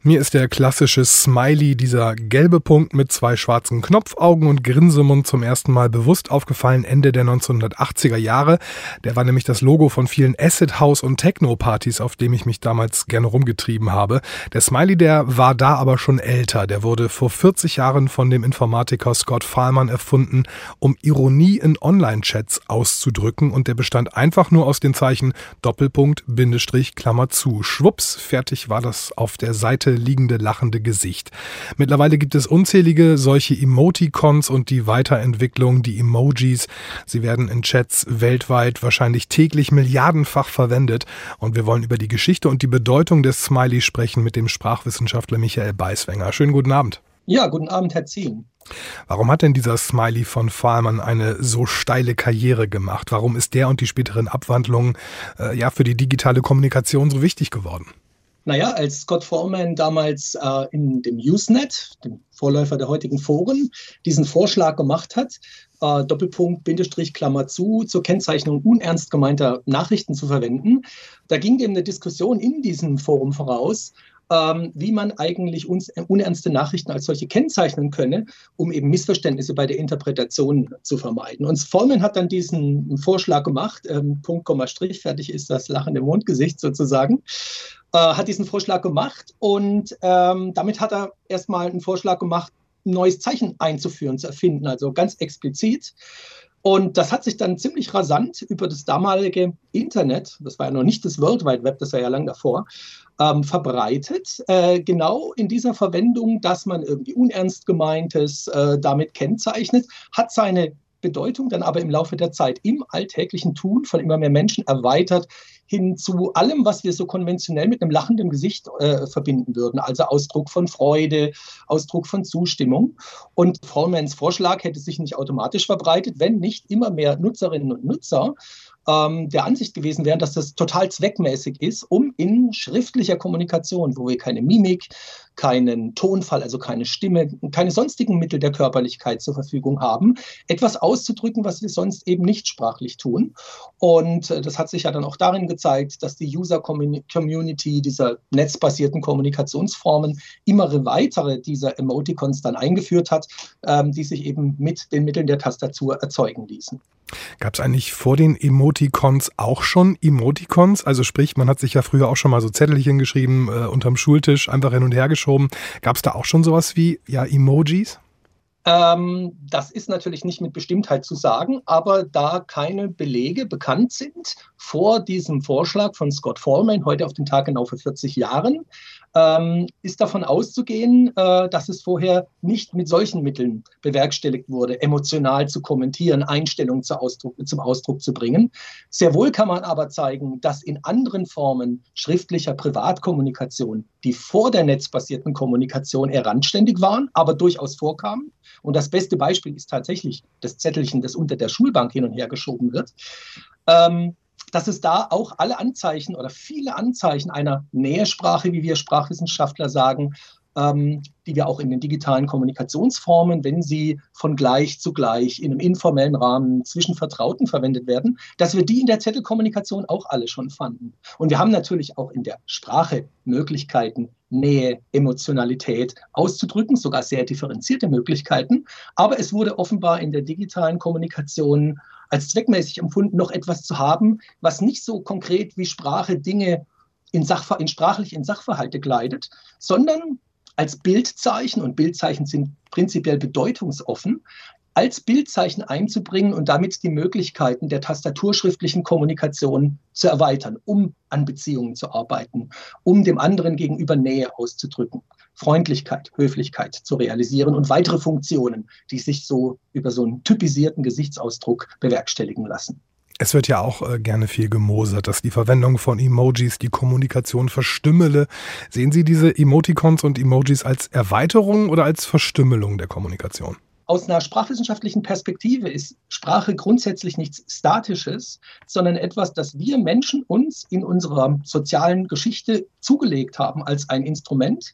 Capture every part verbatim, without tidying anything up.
Mir ist der klassische Smiley, dieser gelbe Punkt mit zwei schwarzen Knopfaugen und Grinsemund zum ersten Mal bewusst aufgefallen Ende der neunzehnhundertachtziger Jahre. Der war nämlich das Logo von vielen Acid House und Techno-Partys, auf dem ich mich damals gerne rumgetrieben habe. Der Smiley, der war da aber schon älter. Der wurde vor vierzig Jahren von dem Informatiker Scott Fahlman erfunden, um Ironie in Online-Chats auszudrücken, und der bestand einfach nur aus den Zeichen Doppelpunkt, Bindestrich, Klammer zu. Schwupps, fertig war das auf der Seite liegende lachende Gesicht. Mittlerweile gibt es unzählige solche Emoticons und die Weiterentwicklung, die Emojis. Sie werden in Chats weltweit wahrscheinlich täglich milliardenfach verwendet, und wir wollen über die Geschichte und die Bedeutung des Smiley sprechen mit dem Sprachwissenschaftler Michael Beiswenger. Schönen guten Abend. Ja, guten Abend, Herr Zien. Warum hat denn dieser Smiley von Fahlman eine so steile Karriere gemacht? Warum ist der und die späteren Abwandlungen äh, ja für die digitale Kommunikation so wichtig geworden? Naja, als Scott Fahlman damals äh, in dem Usenet, dem Vorläufer der heutigen Foren, diesen Vorschlag gemacht hat, äh, Doppelpunkt, Bindestrich, Klammer zu, zur Kennzeichnung unernst gemeinter Nachrichten zu verwenden, da ging dem eine Diskussion in diesem Forum voraus, ähm, wie man eigentlich uns, äh, unernste Nachrichten als solche kennzeichnen könne, um eben Missverständnisse bei der Interpretation zu vermeiden. Und Fahlman hat dann diesen Vorschlag gemacht, ähm, Punkt, Komma, Strich, fertig ist das lachende Mondgesicht sozusagen, äh, hat diesen Vorschlag gemacht, und ähm, damit hat er erstmal einen Vorschlag gemacht, ein neues Zeichen einzuführen, zu erfinden, also ganz explizit. Und das hat sich dann ziemlich rasant über das damalige Internet, das war ja noch nicht das World Wide Web, das war ja lang davor, ähm, verbreitet. Äh, genau in dieser Verwendung, dass man irgendwie unernst Gemeintes äh, damit kennzeichnet, hat seine Bedeutung dann aber im Laufe der Zeit im alltäglichen Tun von immer mehr Menschen erweitert hin zu allem, was wir so konventionell mit einem lachenden Gesicht äh, verbinden würden. Also Ausdruck von Freude, Ausdruck von Zustimmung. Und Fahlmans Vorschlag hätte sich nicht automatisch verbreitet, wenn nicht immer mehr Nutzerinnen und Nutzer ähm, der Ansicht gewesen wären, dass das total zweckmäßig ist, um in schriftlicher Kommunikation, wo wir keine Mimik, keinen Tonfall, also keine Stimme, keine sonstigen Mittel der Körperlichkeit zur Verfügung haben, etwas auszudrücken, was wir sonst eben nicht sprachlich tun. Und äh, das hat sich ja dann auch darin gezeigt, dass die User-Community dieser netzbasierten Kommunikationsformen immer weitere dieser Emoticons dann eingeführt hat, ähm, die sich eben mit den Mitteln der Tastatur erzeugen ließen. Gab es eigentlich vor den Emoticons auch schon Emoticons? Also sprich, man hat sich ja früher auch schon mal so Zettelchen geschrieben, äh, unterm Schultisch, einfach hin und her geschoben. Gab es da auch schon sowas wie ja, Emojis? Ähm, das ist natürlich nicht mit Bestimmtheit zu sagen, aber da keine Belege bekannt sind vor diesem Vorschlag von Scott Fahlman, heute auf den Tag genau vor vierzig Jahren, ähm, ist davon auszugehen, äh, dass es vorher nicht mit solchen Mitteln bewerkstelligt wurde, emotional zu kommentieren, Einstellungen zu Ausdruck, zum Ausdruck zu bringen. Sehr wohl kann man aber zeigen, dass in anderen Formen schriftlicher Privatkommunikation, die vor der netzbasierten Kommunikation eher randständig waren, aber durchaus vorkamen. Und das beste Beispiel ist tatsächlich das Zettelchen, das unter der Schulbank hin und her geschoben wird. Ähm, dass es da auch alle Anzeichen oder viele Anzeichen einer Nähersprache, wie wir Sprachwissenschaftler sagen, ähm, die wir auch in den digitalen Kommunikationsformen, wenn sie von gleich zu gleich in einem informellen Rahmen zwischen Vertrauten verwendet werden, dass wir die in der Zettelkommunikation auch alle schon fanden. Und wir haben natürlich auch in der Sprache Möglichkeiten, Nähe, Emotionalität auszudrücken, sogar sehr differenzierte Möglichkeiten. Aber es wurde offenbar in der digitalen Kommunikation als zweckmäßig empfunden, noch etwas zu haben, was nicht so konkret wie Sprache Dinge in, Sachver- in sprachlich in Sachverhalte kleidet, sondern als Bildzeichen, und Bildzeichen sind prinzipiell bedeutungsoffen, als Bildzeichen einzubringen und damit die Möglichkeiten der tastaturschriftlichen Kommunikation zu erweitern, um an Beziehungen zu arbeiten, um dem anderen gegenüber Nähe auszudrücken, Freundlichkeit, Höflichkeit zu realisieren und weitere Funktionen, die sich so über so einen typisierten Gesichtsausdruck bewerkstelligen lassen. Es wird ja auch äh, gerne viel gemosert, dass die Verwendung von Emojis die Kommunikation verstümmele. Sehen Sie diese Emoticons und Emojis als Erweiterung oder als Verstümmelung der Kommunikation? Aus einer sprachwissenschaftlichen Perspektive ist Sprache grundsätzlich nichts Statisches, sondern etwas, das wir Menschen uns in unserer sozialen Geschichte zugelegt haben als ein Instrument,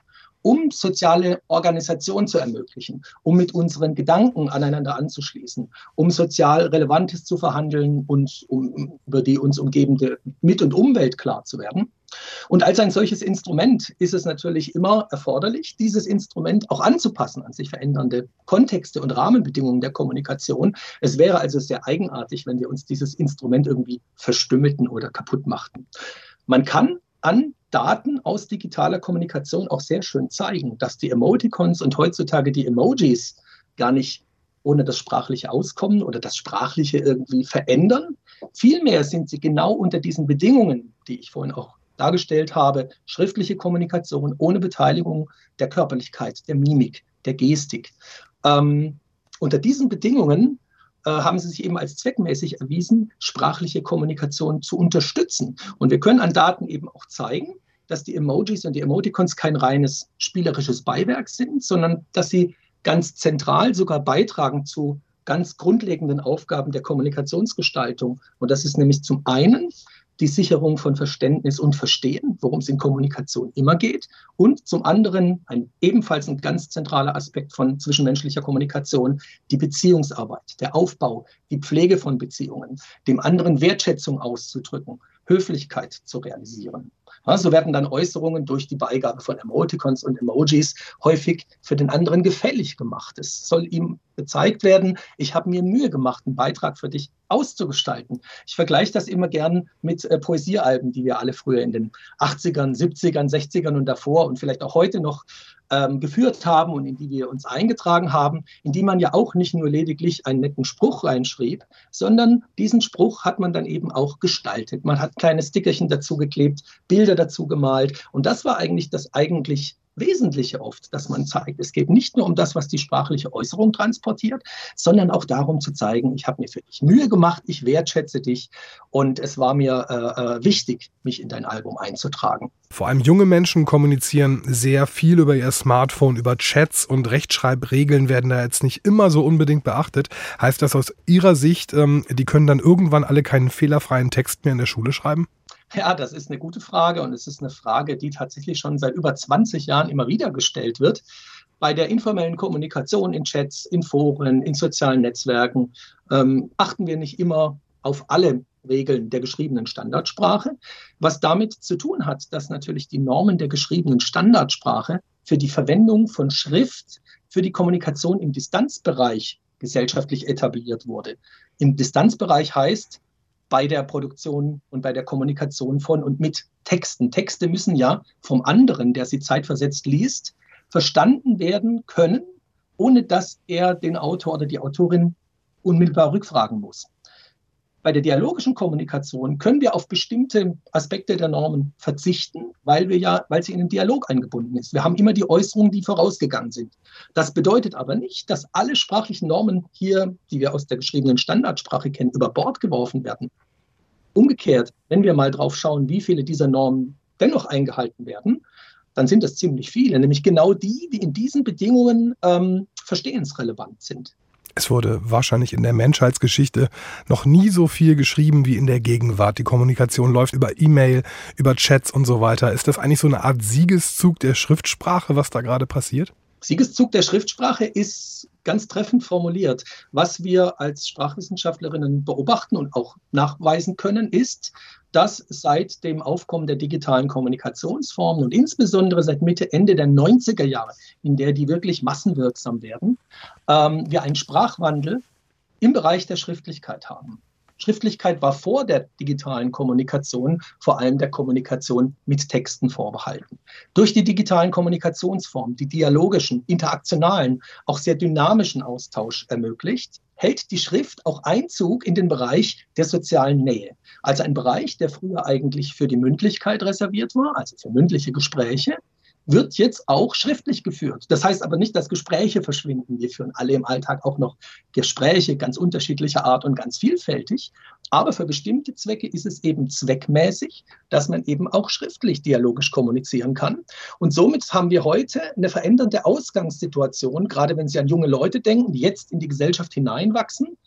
um soziale Organisation zu ermöglichen, um mit unseren Gedanken aneinander anzuschließen, um sozial Relevantes zu verhandeln und um über die uns umgebende Mit- und Umwelt klar zu werden. Und als ein solches Instrument ist es natürlich immer erforderlich, dieses Instrument auch anzupassen an sich verändernde Kontexte und Rahmenbedingungen der Kommunikation. Es wäre also sehr eigenartig, wenn wir uns dieses Instrument irgendwie verstümmelten oder kaputt machten. Man kann an Daten aus digitaler Kommunikation auch sehr schön zeigen, dass die Emoticons und heutzutage die Emojis gar nicht ohne das Sprachliche auskommen oder das Sprachliche irgendwie verändern. Vielmehr sind sie genau unter diesen Bedingungen, die ich vorhin auch dargestellt habe, schriftliche Kommunikation ohne Beteiligung der Körperlichkeit, der Mimik, der Gestik. Ähm, unter diesen Bedingungen äh, haben sie sich eben als zweckmäßig erwiesen, sprachliche Kommunikation zu unterstützen. Und wir können an Daten eben auch zeigen, dass die Emojis und die Emoticons kein reines spielerisches Beiwerk sind, sondern dass sie ganz zentral sogar beitragen zu ganz grundlegenden Aufgaben der Kommunikationsgestaltung. Und das ist nämlich zum einen die Sicherung von Verständnis und Verstehen, worum es in Kommunikation immer geht. Und zum anderen ein ebenfalls ein ganz zentraler Aspekt von zwischenmenschlicher Kommunikation, die Beziehungsarbeit, der Aufbau, die Pflege von Beziehungen, dem anderen Wertschätzung auszudrücken, Höflichkeit zu realisieren. Ja, so werden dann Äußerungen durch die Beigabe von Emoticons und Emojis häufig für den anderen gefällig gemacht. Es soll ihm gezeigt werden, ich habe mir Mühe gemacht, einen Beitrag für dich auszugestalten. Ich vergleiche das immer gern mit äh, Poesiealben, die wir alle früher in den achtzigern, siebzigern, sechzigern und davor und vielleicht auch heute noch ähm, geführt haben und in die wir uns eingetragen haben, in die man ja auch nicht nur lediglich einen netten Spruch reinschrieb, sondern diesen Spruch hat man dann eben auch gestaltet. Man hat kleine Stickerchen dazu geklebt, Bilder dazu gemalt und das war eigentlich das eigentlich Wesentliche oft, dass man zeigt. Es geht nicht nur um das, was die sprachliche Äußerung transportiert, sondern auch darum zu zeigen, ich habe mir für dich Mühe gemacht, ich wertschätze dich und es war mir äh, wichtig, mich in dein Album einzutragen. Vor allem junge Menschen kommunizieren sehr viel über ihr Smartphone, über Chats und Rechtschreibregeln werden da jetzt nicht immer so unbedingt beachtet. Heißt das aus Ihrer Sicht, ähm, die können dann irgendwann alle keinen fehlerfreien Text mehr in der Schule schreiben? Ja, das ist eine gute Frage und es ist eine Frage, die tatsächlich schon seit über zwanzig Jahren immer wieder gestellt wird. Bei der informellen Kommunikation in Chats, in Foren, in sozialen Netzwerken ähm, achten wir nicht immer auf alle Regeln der geschriebenen Standardsprache, was damit zu tun hat, dass natürlich die Normen der geschriebenen Standardsprache für die Verwendung von Schrift für die Kommunikation im Distanzbereich gesellschaftlich etabliert wurde. Im Distanzbereich heißt, bei der Produktion und bei der Kommunikation von und mit Texten. Texte müssen ja vom anderen, der sie zeitversetzt liest, verstanden werden können, ohne dass er den Autor oder die Autorin unmittelbar rückfragen muss. Bei der dialogischen Kommunikation können wir auf bestimmte Aspekte der Normen verzichten, weil wir ja, weil sie in den Dialog eingebunden ist. Wir haben immer die Äußerungen, die vorausgegangen sind. Das bedeutet aber nicht, dass alle sprachlichen Normen hier, die wir aus der geschriebenen Standardsprache kennen, über Bord geworfen werden. Umgekehrt, wenn wir mal drauf schauen, wie viele dieser Normen dennoch eingehalten werden, dann sind das ziemlich viele, nämlich genau die, die in diesen Bedingungen ähm, verstehensrelevant sind. Es wurde wahrscheinlich in der Menschheitsgeschichte noch nie so viel geschrieben wie in der Gegenwart. Die Kommunikation läuft über E-Mail, über Chats und so weiter. Ist das eigentlich so eine Art Siegeszug der Schriftsprache, was da gerade passiert? Siegeszug der Schriftsprache ist ganz treffend formuliert. Was wir als Sprachwissenschaftlerinnen beobachten und auch nachweisen können, ist, dass seit dem Aufkommen der digitalen Kommunikationsformen und insbesondere seit Mitte, Ende der neunziger Jahre, in der die wirklich massenwirksam werden, ähm, wir einen Sprachwandel im Bereich der Schriftlichkeit haben. Schriftlichkeit war vor der digitalen Kommunikation vor allem der Kommunikation mit Texten vorbehalten. Durch die digitalen Kommunikationsformen, die dialogischen, interaktionalen, auch sehr dynamischen Austausch ermöglicht, hält die Schrift auch Einzug in den Bereich der sozialen Nähe. Also ein Bereich, der früher eigentlich für die Mündlichkeit reserviert war, also für mündliche Gespräche, wird jetzt auch schriftlich geführt. Das heißt aber nicht, dass Gespräche verschwinden. Wir führen alle im Alltag auch noch Gespräche ganz unterschiedlicher Art und ganz vielfältig. Aber für bestimmte Zwecke ist es eben zweckmäßig, dass man eben auch schriftlich dialogisch kommunizieren kann. Und somit haben wir heute eine verändernde Ausgangssituation, gerade wenn Sie an junge Leute denken, die jetzt in die Gesellschaft hineinwachsen.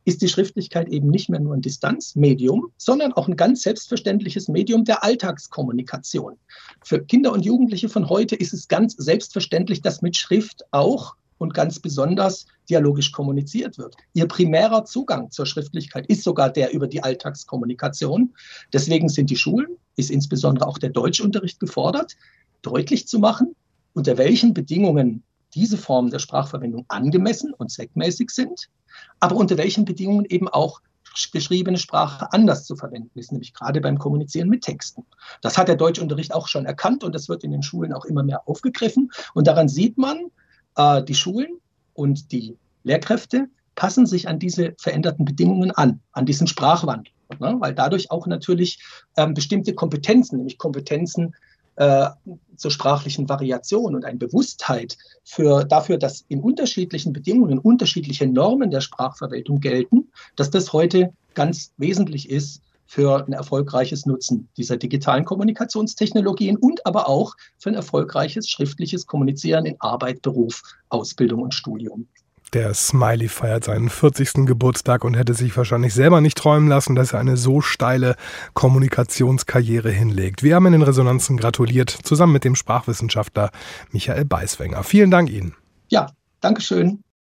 ist die Schriftlichkeit eben nicht mehr nur ein Distanzmedium, sondern auch ein ganz selbstverständliches Medium der Alltagskommunikation. Für Kinder und Jugendliche von heute ist es ganz selbstverständlich, dass mit Schrift auch und ganz besonders dialogisch kommuniziert wird. Ihr primärer Zugang zur Schriftlichkeit ist sogar der über die Alltagskommunikation. Deswegen sind die Schulen, ist insbesondere auch der Deutschunterricht gefordert, deutlich zu machen, unter welchen Bedingungen diese Formen der Sprachverwendung angemessen und zweckmäßig sind, aber unter welchen Bedingungen eben auch geschriebene Sprache anders zu verwenden ist, nämlich gerade beim Kommunizieren mit Texten. Das hat der Deutschunterricht auch schon erkannt und das wird in den Schulen auch immer mehr aufgegriffen. Und daran sieht man, äh, die Schulen und die Lehrkräfte passen sich an diese veränderten Bedingungen an, an diesen Sprachwandel, ne? Weil dadurch auch natürlich ähm, bestimmte Kompetenzen, nämlich Kompetenzen äh, zur sprachlichen Variation und eine Bewusstheit für, dafür, dass in unterschiedlichen Bedingungen unterschiedliche Normen der Sprachverwaltung gelten, dass das heute ganz wesentlich ist für ein erfolgreiches Nutzen dieser digitalen Kommunikationstechnologien und aber auch für ein erfolgreiches schriftliches Kommunizieren in Arbeit, Beruf, Ausbildung und Studium. Der Smiley feiert seinen vierzigsten Geburtstag und hätte sich wahrscheinlich selber nicht träumen lassen, dass er eine so steile Kommunikationskarriere hinlegt. Wir haben in den Resonanzen gratuliert, zusammen mit dem Sprachwissenschaftler Michael Beiswenger. Vielen Dank Ihnen. Ja, Dankeschön.